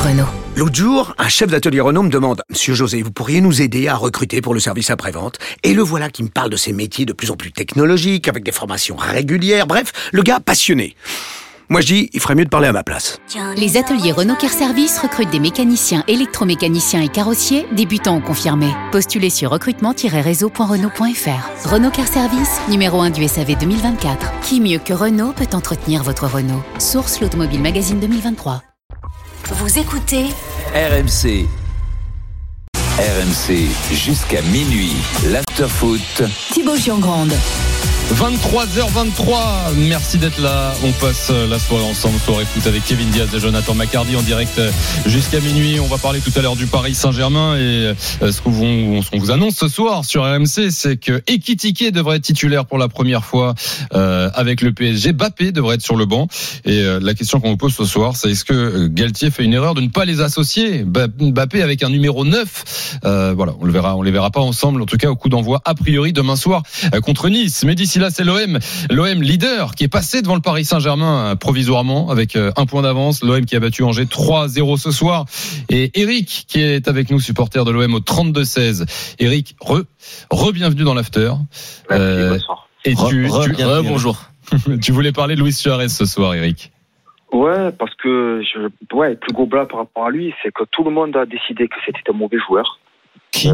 Renault. L'autre jour, un chef d'atelier Renault me demande « Monsieur José, vous pourriez nous aider à recruter pour le service après-vente ?» Et le voilà qui me parle de ces métiers de plus en plus technologiques, avec des formations régulières, bref, le gars passionné. Moi je dis, il ferait mieux de parler à ma place. Les ateliers Renault Car Service recrutent des mécaniciens, électromécaniciens et carrossiers, débutants ou confirmés. Postulez sur recrutement-réseau.renault.fr. Renault Car Service, numéro 1 du SAV 2024. Qui mieux que Renault peut entretenir votre Renault? Source l'Automobile Magazine 2023. Vous écoutez RMC. RMC jusqu'à minuit. L'afterfoot. Thibaut Giangrande. 23h23, merci d'être là. On passe la soirée ensemble, soirée foot avec Kevin Diaz et Jonathan Maccardy en direct jusqu'à minuit. On va parler tout à l'heure du Paris Saint-Germain et ce qu'on vous annonce ce soir sur RMC, c'est que Ekitike devrait être titulaire pour la première fois avec le PSG. Mbappé devrait être sur le banc. Et la question qu'on vous pose ce soir, c'est est-ce que Galtier fait une erreur de ne pas les associer, Mbappé avec un numéro 9? Voilà, on les verra pas ensemble, en tout cas au coup d'envoi a priori demain soir contre Nice. Mais d'ici là, c'est l'OM leader qui est passé devant le Paris Saint-Germain provisoirement avec un point d'avance. L'OM qui a battu Angers 3-0 ce soir. Et Eric qui est avec nous, supporter de l'OM au 32-16. Eric, bienvenue dans l'after. Bonsoir. Et bonjour. Tu voulais parler de Luis Suarez ce soir, Eric? Ouais, parce que le plus gros blas par rapport à lui, c'est que tout le monde a décidé que c'était un mauvais joueur. Qui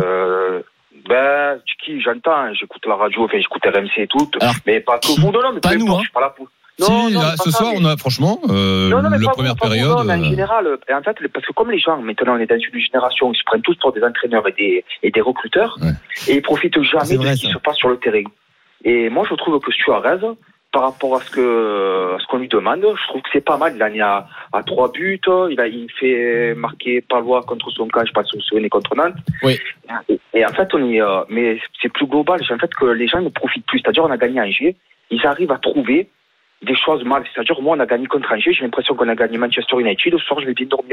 qui j'entends, j'écoute la radio, j'écoute RMC et tout, alors, mais pas que vous, non, mais pas nous, hein. Je suis pas là pour. Non, ce soir, on a franchement la première période. Non, mais en général, en fait, parce que comme les gens, maintenant, on est dans une génération, ils se prennent tous pour des entraîneurs et des recruteurs, ouais. Et ils profitent jamais de ce qui se passe sur le terrain. Et moi, je trouve que Suarez, par rapport à ce qu'on lui demande, je trouve que c'est pas mal. Il a mis à 3 buts. Il fait marquer Palois contre son camp, je pense que vous vous souvenez, contre Nantes. Oui. Et en fait, mais c'est plus global. En fait, que les gens ne profitent plus. C'est-à-dire, on a gagné Angers. Ils arrivent à trouver des choses mal. C'est-à-dire, moi, on a gagné contre Angers. J'ai l'impression qu'on a gagné Manchester United. Le soir, je vais bien dormir.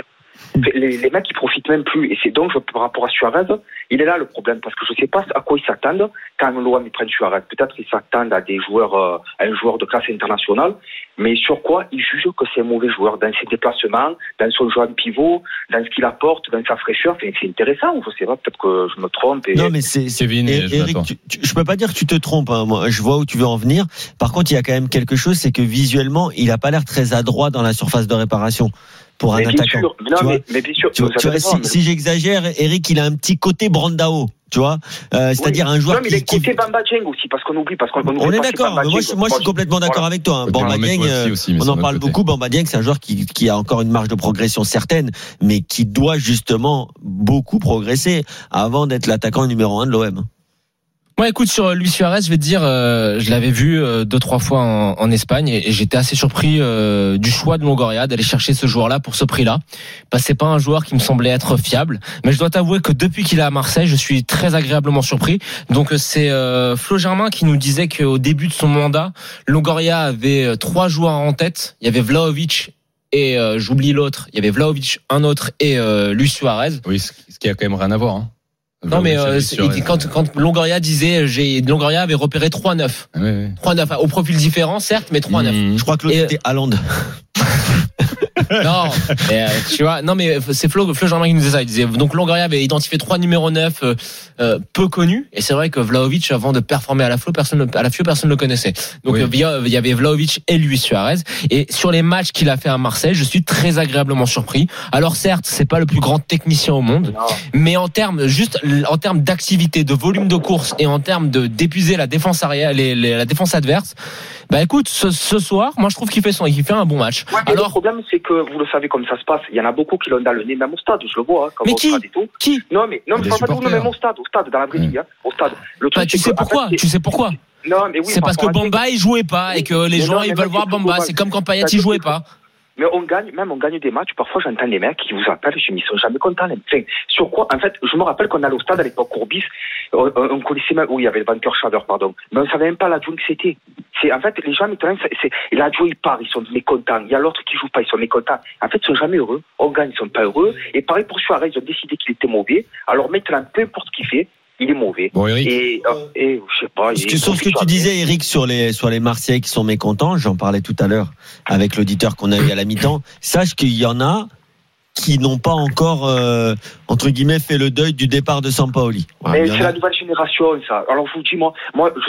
Les mecs, ils profitent même plus. Et c'est donc, par rapport à Suarez, il est là le problème. Parce que je sais pas à quoi ils s'attendent quand l'OM ils prennent Suarez. Peut-être qu'ils s'attendent à des joueurs, à un joueur de classe internationale. Mais sur quoi ils jugent que c'est un mauvais joueur? Dans ses déplacements, dans son jeu en pivot, dans ce qu'il apporte, dans sa fraîcheur. C'est intéressant. Je sais pas, peut-être que je me trompe. Non, mais c'est Kevin et Eric, je peux pas dire que tu te trompes, hein. Moi, je vois où tu veux en venir. Par contre, il y a quand même quelque chose, c'est que visuellement, il a pas l'air très adroit dans la surface de réparation. Pour un attaquant. Mais bien sûr. Si j'exagère, Eric, il a un petit côté Brandao, tu vois, c'est-à-dire un joueur. Non, mais il a côté Bamba Dieng aussi, parce qu'on oublie, on est d'accord. Moi, je suis complètement d'accord avec toi. Hein. Bamba Dieng, on en parle beaucoup. Bamba Dieng, c'est un joueur qui a encore une marge de progression certaine, mais qui doit justement beaucoup progresser avant d'être l'attaquant numéro 1 de l'OM. Moi, écoute, sur Luis Suarez, je vais te dire, je l'avais vu 2-3 fois en Espagne et j'étais assez surpris du choix de Longoria d'aller chercher ce joueur-là pour ce prix-là. Parce que c'est pas un joueur qui me semblait être fiable, mais je dois t'avouer que depuis qu'il est à Marseille, je suis très agréablement surpris. Donc c'est Flo Germain qui nous disait qu'au début de son mandat, Longoria avait 3 joueurs en tête. Il y avait Vlahovic et j'oublie l'autre. Il y avait Vlahovic, un autre et Luis Suarez. Oui, ce qui a quand même rien à voir, hein. Non, mais quand Longoria disait, Longoria avait repéré 3-9. Oui. 3-9 au profil différent, certes, mais 3-9. Je crois que l'autre c'était Haaland. Non, mais tu vois, non, mais c'est Flo Germain qui nous disait ça. Il disait donc Longoria avait identifié 3 numéros 9 peu connus, et c'est vrai que Vlahovic, avant de performer à la FIO, personne ne le connaissait. Donc il y avait Vlahovic et Luis Suarez. Et sur les matchs qu'il a fait à Marseille, je suis très agréablement surpris. Alors certes, c'est pas le plus grand technicien au monde, mais en termes d'activité, de volume de course et en termes d'épuiser la défense arrière, la défense adverse. Bah écoute, ce soir, moi je trouve qu'il fait un bon match. Ouais, alors le problème c'est que vous le savez comme ça se passe. Il y en a beaucoup qui l'ont dans le nez, même au stade, je le vois. Comme mais au stade et tout. Qui Non mais pas tout le même au stade dans la vraie vie, au stade. Le truc, tu sais pourquoi Non mais oui. C'est parce que Bamba il jouait pas et que les gens ils veulent voir Bamba. C'est comme quand Payet il jouait pas. Mais on gagne des matchs. Parfois, j'entends des mecs qui vous appellent, ils sont jamais contents. Enfin, sur quoi? En fait, je me rappelle qu'on allait au stade à l'époque Courbis, on connaissait même, il y avait le banqueur Chaveur, pardon. Mais on savait même pas l'adjoint que c'était. En fait, les gens, maintenant, l'adjoint, il part, ils sont mécontents. Il y a l'autre qui joue pas, ils sont mécontents. En fait, ils sont jamais heureux. On gagne, ils sont pas heureux. Et pareil pour Suarez, ils ont décidé qu'il était mauvais. Alors maintenant, peu importe ce qu'il fait, il est mauvais. Bon, Eric. Et je sais pas. Sur ce que tu disais, Eric, sur les Marseillais qui sont mécontents, j'en parlais tout à l'heure avec l'auditeur qu'on a eu à la mi-temps. Sache qu'il y en a qui n'ont pas encore entre guillemets fait le deuil du départ de Sampaoli. Voilà, mais c'est la nouvelle génération, ça. Alors je vous dis, moi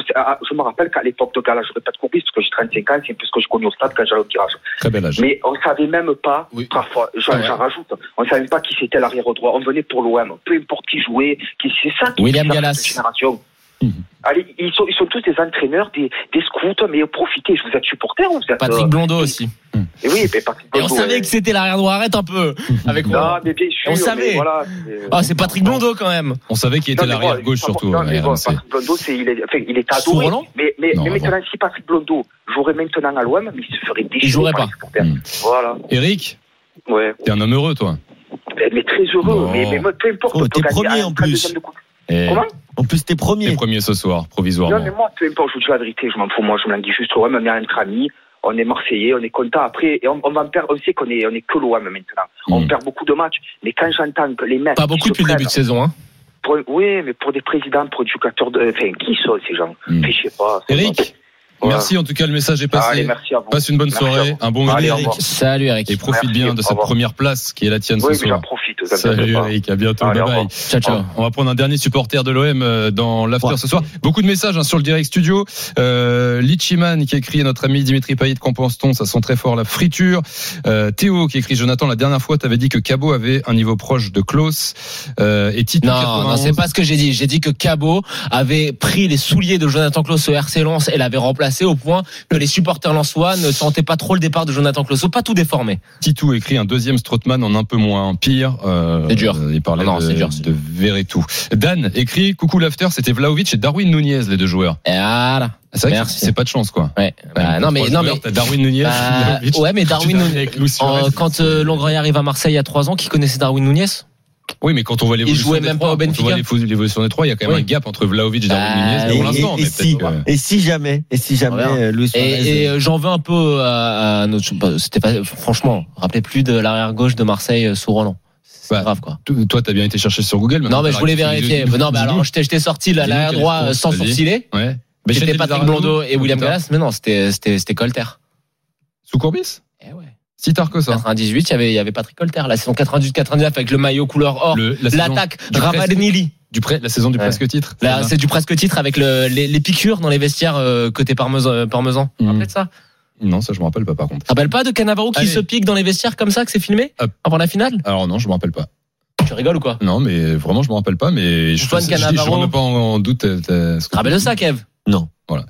je me rappelle qu'à l'époque de Gala, je répète courbis parce que j'ai 35 ans, c'est un peu ce que je connais au stade quand j'allais au tirage. Très bel âge. Mais on savait même pas, parfois, j'en rajoute, on savait pas qui c'était l'arrière droit. On venait pour l'OM, peu importe qui jouait, c'est ça qui William est la Gallas. génération. Allez, ils sont tous des entraîneurs, des scouts, mais profitez, vous êtes supporters ou vous êtes... Patrick Blondeau aussi. Et oui, mais Patrick Blondeau. Et on savait que c'était l'arrière droit, arrête un peu avec moi. Non, mais bien sûr, on savait. Voilà, c'est Patrick Blondeau quand même. On savait qu'il était l'arrière gauche surtout. Patrick Blondeau, il est adoré. Mais maintenant, si Patrick Blondeau jouerait maintenant à l'OM, mais il se ferait déchirer. Il jouerait pas. Voilà. Eric, ouais. T'es un homme heureux, toi. Mais très heureux. Mais peu importe. T'es premier en plus. Comment? En plus, t'es premier. T'es premier ce soir, provisoirement. Non, mais moi, peu importe, je vous dis la vérité, je m'en fous. Moi, je me l'en dis juste au OM, on est entre amis, on est Marseillais, on est content. Après, et on va perdre, on sait qu'on est que l'OM maintenant. On perd beaucoup de matchs, mais quand j'entends que les mecs. Pas beaucoup depuis le début de saison, hein. Oui, mais pour des présidents, pour éducateurs qui sont ces gens? Je sais pas. Eric? Merci, en tout cas, le message est passé. Allez, merci à vous. Passe une bonne soirée, un bon week-end, Eric. Salut, Eric. Et profite bien de cette première place qui est la tienne ce soir. Oui, mais j'en profite. Salut, Eric. À bientôt. Bye bye. Ciao. On va prendre un dernier supporter de l'OM dans l'after ce soir. Beaucoup de messages sur le direct studio. Lichiman qui écrit, notre ami Dimitri Payet, qu'en pense-t-on? Ça sent très fort la friture. Théo qui écrit, Jonathan, la dernière fois, t'avais dit que Cabot avait un niveau proche de Klaus. Et Tito. Non, c'est pas ce que j'ai dit. J'ai dit que Cabot avait pris les souliers de Jonathan Klaus au RC Lens et l'avait remplacé au point que les supporters lensois ne sentaient pas trop le départ de Jonathan Klaus. Faut pas tout déformer. Titou écrit un deuxième Strootman en un peu moins pire. C'est dur. Il parlait de Verretou. Dan écrit, coucou l'after, c'était Vlahovic et Darwin Nunez, les deux joueurs. Et voilà. C'est vrai que c'est pas de chance, quoi. Ouais. Non, mais t'as Darwin Nunez. Ouais, mais Darwin Nunez. Quand Longoria arrive à Marseille il y a 3 ans, qui connaissait Darwin Nunez? Oui, mais quand on voit l'évolution des trois, l'évolution des trois, il y a quand même un gap entre Vlahovic et Darwin Nunez pour l'instant. Et si jamais, Luis Suarez. Et j'en veux un peu à notre. C'était pas, franchement, rappelez plus de l'arrière gauche de Marseille sous Roland. C'est grave, quoi. Toi, t'as bien été chercher sur Google. Non, mais je voulais vérifier. Non, mais alors, je t'ai sorti l'arrière droit sans sourciller. Ouais. C'était Patrick Blondeau et William Gallas, mais non, c'était Colter. Sous Courbis? Eh ouais. Si tard que ça. 98, il y avait Patrick Colter. La saison 98-99 avec le maillot couleur or. L'attaque, Ravanelli. La saison du presque titre. C'est du presque titre avec les piqûres dans les vestiaires côté Parmesan. Vous vous rappelez de ça? Non, ça je me rappelle pas par contre. Tu te rappelles pas de Cannavaro qui se pique dans les vestiaires comme ça, que c'est filmé avant la finale? Alors non, je me rappelle pas. Tu rigoles ou quoi? Non, mais vraiment je me rappelle pas, mais je remets pas en doute. Tu te rappelles de ça, Kev? Non. Voilà.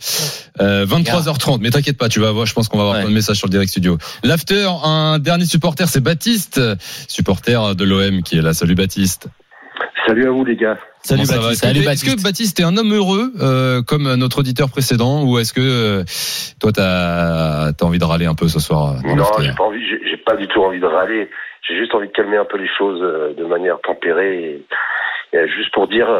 23h30, mais t'inquiète pas, tu vas voir, je pense qu'on va avoir plein de messages sur le direct studio. L'after, un dernier supporter, c'est Baptiste, supporter de l'OM qui est là. Salut Baptiste. Salut à vous les gars. Salut Baptiste. Est-ce que Baptiste est un homme heureux comme notre auditeur précédent, ou est-ce que toi t'as envie de râler un peu ce soir? Non, j'ai pas du tout envie de râler. J'ai juste envie de calmer un peu les choses de manière tempérée et juste pour dire.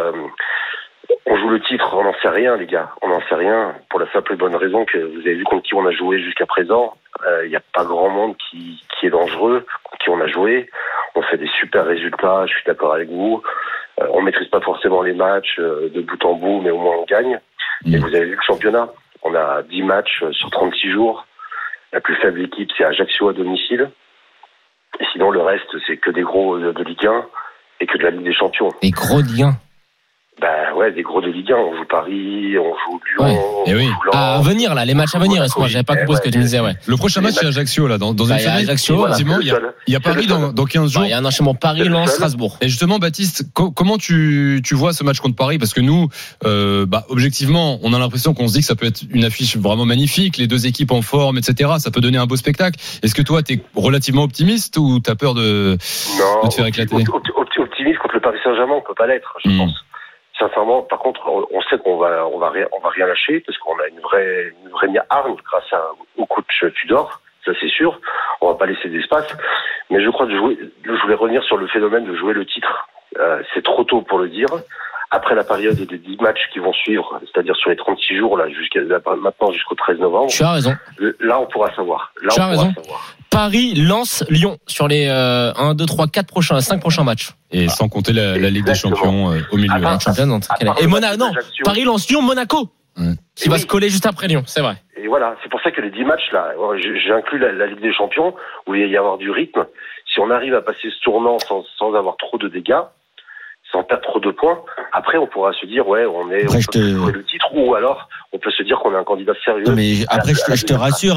On joue le titre, on n'en sait rien les gars, on n'en sait rien pour la simple et bonne raison que vous avez vu contre qui on a joué jusqu'à présent. Il n'y a pas grand monde qui est dangereux, contre qui on a joué. On fait des super résultats, je suis d'accord avec vous. On maîtrise pas forcément les matchs de bout en bout, mais au moins on gagne. Et vous avez vu le championnat, on a 10 matchs sur 36 jours. La plus faible équipe, c'est Ajaccio à domicile. Et sinon le reste, c'est que des gros de Ligue 1 et que de la Ligue des Champions. Des gros de Ligue 1. Ben ouais, des gros de Ligue 1, on joue Paris, on joue Lyon, on joue Lens. À venir là, les matchs à venir, moi j'avais pas compris ce que tu me disais, Le prochain match c'est Ajaccio là, dans une semaine. Ajaccio, effectivement, il y a Paris dans 15 jours. Il y a un enchaînement Paris, Lens, Strasbourg. Et justement Baptiste, comment tu vois ce match contre Paris? Parce que nous, objectivement, on a l'impression qu'on se dit que ça peut être une affiche vraiment magnifique, les deux équipes en forme, etc. Ça peut donner un beau spectacle. Est-ce que toi t'es relativement optimiste ou t'as peur de te faire éclater? Optimiste contre le Paris Saint-Germain, on peut pas l'être, je pense. Sincèrement, par contre, on sait qu'on va rien lâcher parce qu'on a une vraie hargne grâce au coach Tudor, ça c'est sûr. On va pas laisser d'espace. Mais je crois que je voulais revenir sur le phénomène de jouer le titre. C'est trop tôt pour le dire. Après la période des 10 matchs qui vont suivre, c'est-à-dire sur les 36 jours là maintenant jusqu'au 13 novembre. Tu as raison. Là on pourra savoir. Tu as raison. Paris, Lens, Lyon sur les 1, 2, 3, 5 prochains matchs. Et sans compter la Ligue des Champions au milieu. Et Paris, Lens, Lyon, Monaco. Qui va se coller juste après Lyon, c'est vrai. Et voilà, c'est pour ça que les 10 matchs là, j'ai inclus la Ligue des Champions où il va y avoir du rythme. Si si on arrive à passer ce tournant sans avoir trop de dégâts, sans perdre trop de points, après on pourra se dire on peut jouer le titre, ou alors on peut se dire qu'on est un candidat sérieux. Non, mais après je te rassure,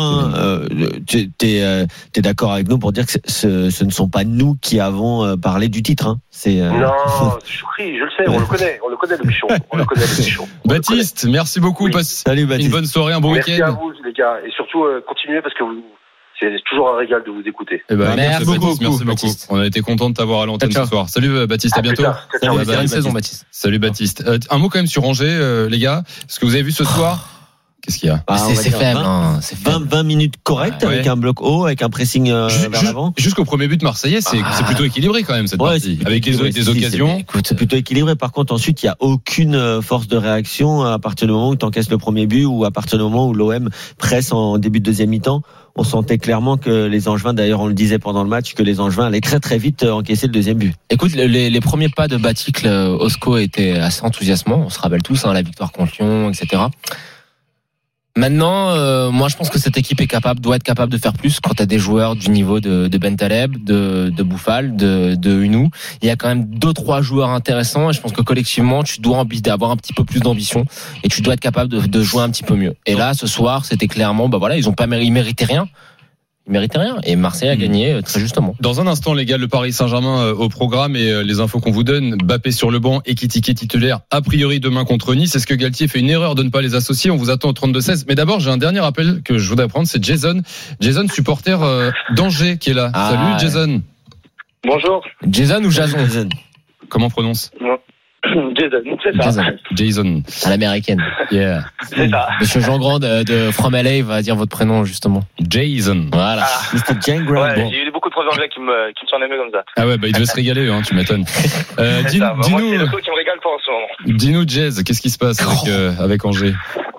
t'es d'accord avec nous pour dire que ce ne sont pas nous qui avons parlé du titre. Non, Choukri, je le sais, on le connaît le bichon. Baptiste, merci beaucoup. Salut Baptiste. Une bonne soirée, un bon week-end. Merci à vous les gars, et surtout continuez parce que c'est toujours un régal de vous écouter. Merci beaucoup. On a été content de t'avoir à l'antenne ce soir. Salut Baptiste, à bientôt. Saison Baptiste. Salut Baptiste. Un mot quand même sur Angers, les gars. Ce que vous avez vu ce soir. Qu'est-ce qu'il y a? C'est faible. 20 minutes correctes avec un bloc haut, avec un pressing vers l'avant. Jusqu'au premier but marseillais, c'est plutôt équilibré quand même cette partie. Avec des occasions. C'est plutôt équilibré. Par contre, ensuite, il n'y a aucune force de réaction à partir du moment où tu encaisses le premier but ou à partir du moment où l'OM presse en début de deuxième mi-temps. On sentait clairement que les Angevins, d'ailleurs on le disait pendant le match, que les Angevins allaient très très vite encaisser le deuxième but. Écoute, les premiers pas de Baticle, Osco étaient assez enthousiasmants. On se rappelle tous la victoire contre Lyon, etc. Maintenant, moi je pense que cette équipe doit être capable de faire plus quand tu as des joueurs du niveau de Bentaleb, de Bouffal, de Hunou. Il y a quand même 2-3 joueurs intéressants et je pense que collectivement tu dois avoir un petit peu plus d'ambition et tu dois être capable de jouer un petit peu mieux. Et là ce soir c'était clairement ils méritaient rien. Ils méritaient rien et Marseille a gagné très justement. Dans un instant les gars, le Paris Saint-Germain au programme et les infos qu'on vous donne. Mbappé sur le banc, Ekitike titulaire a priori demain contre Nice. Est-ce que Galtier fait une erreur de ne pas les associer? On vous attend au 32-16. Mais d'abord j'ai un dernier appel que je voudrais prendre, c'est Jason, supporter d'Angers qui est là. Salut Jason. Bonjour. Jason ou Jason? Comment on prononce? Jason, c'est ça. Jason. À l'américaine. Yeah. C'est ça. Monsieur Jean Grand de From LA va dire votre prénom justement. Jason. Voilà. Mr. Jean Grand. Ouais, j'ai eu beaucoup de profs anglais qui me sont aimés comme ça. Ah ouais, il devait se régaler, tu m'étonnes. Dis-nous. Moi, c'est le truc qui me régale pas en ce moment. Dis-nous, Jazz, qu'est-ce qui se passe avec Angers?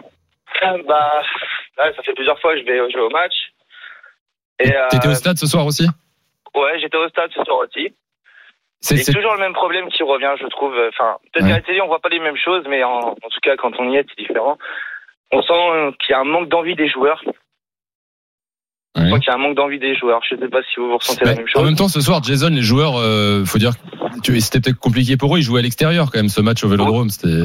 Ça fait plusieurs fois que je vais jouer au match. T'étais au stade ce soir aussi? Ouais, j'étais au stade ce soir aussi. C'est toujours le même problème qui revient, je trouve. Enfin, peut-être qu'à la télé, on voit pas les mêmes choses, mais en tout cas, quand on y est, c'est différent. On sent qu'il y a un manque d'envie des joueurs. Je crois qu'il y a un manque d'envie des joueurs. Je sais pas si vous ressentez la même chose. En même temps, ce soir, Jason, les joueurs, faut dire, c'était peut-être compliqué pour eux. Ils jouaient à l'extérieur quand même. Ce match au Vélodrome, c'était.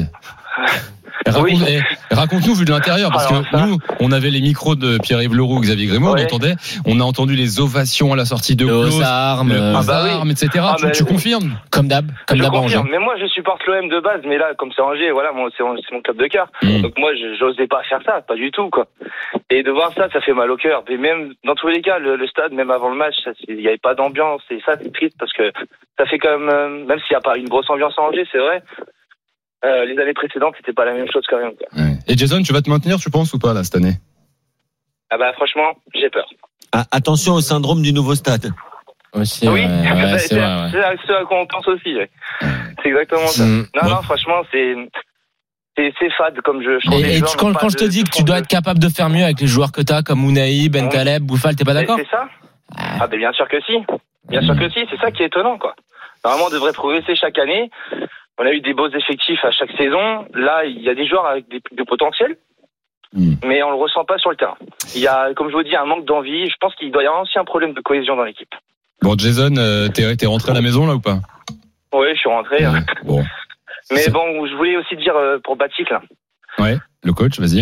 Raconte-nous vu de l'intérieur, parce que nous, on avait les micros de Pierre-Yves Leroux, Xavier Grimaud, on a entendu les ovations à la sortie de Klose, armes, etc. Tu confirmes? Comme d'hab, Angers. Mais moi, je supporte l'OM de base, mais là, comme c'est Angers, voilà, c'est mon club de cœur. Donc moi, j'osais pas faire ça, pas du tout, quoi. Et de voir ça fait mal au cœur. Et même, dans tous les cas, le stade, même avant le match, il y avait pas d'ambiance, et ça, c'est triste, parce que ça fait quand même s'il y a pas une grosse ambiance à Angers, c'est vrai. Les années précédentes, c'était pas la même chose quand même, quoi. Ouais. Et Jason, tu vas te maintenir, tu penses, ou pas, là, cette année? Franchement, j'ai peur. Attention au syndrome du nouveau stade. Aussi, oui, c'est ce à quoi on pense aussi. Ouais. C'est exactement ça. Non, franchement, c'est fade comme jeu. Et quand je te dis que tu dois être capable de faire mieux avec les joueurs que t'as, comme Ounahi, Bentaleb, Bouffal, t'es pas d'accord? C'est ça? Bien sûr que si. Bien sûr que si. C'est ça qui est étonnant, quoi. Normalement, on devrait progresser chaque année. On a eu des beaux effectifs à chaque saison. Là, il y a des joueurs avec de potentiel, mais on le ressent pas sur le terrain. Il y a, comme je vous dis, un manque d'envie. Je pense qu'il doit y avoir aussi un problème de cohésion dans l'équipe. Bon, Jason, t'es rentré à la maison là ou pas? Oui, je suis rentré. Bon. Mais je voulais aussi dire pour Baticle. Ouais, le coach, vas-y.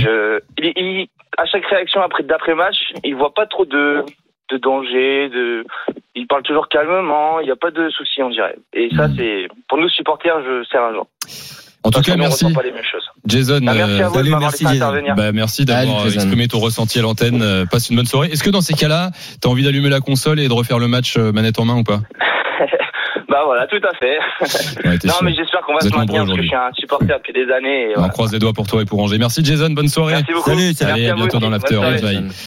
À chaque réaction d'après-match, il voit pas trop de danger, il parle toujours calmement, il n'y a pas de soucis, on dirait. Et ça, c'est, pour nous supporters, c'est rageant. En tout cas, merci. Pas les mêmes choses. Jason, merci à vous de m'avoir laissé intervenir. Merci d'avoir exprimé ton ressenti à l'antenne. Passe une bonne soirée. Est-ce que dans ces cas-là, t'as envie d'allumer la console et de refaire le match manette en main ou pas? Voilà, tout à fait. Non, mais j'espère qu'on va se maintenir parce que je suis un supporter depuis des années. On croise les doigts pour toi et pour Angers. Merci Jason, bonne soirée. Merci beaucoup. Salut, à bientôt dans l'after.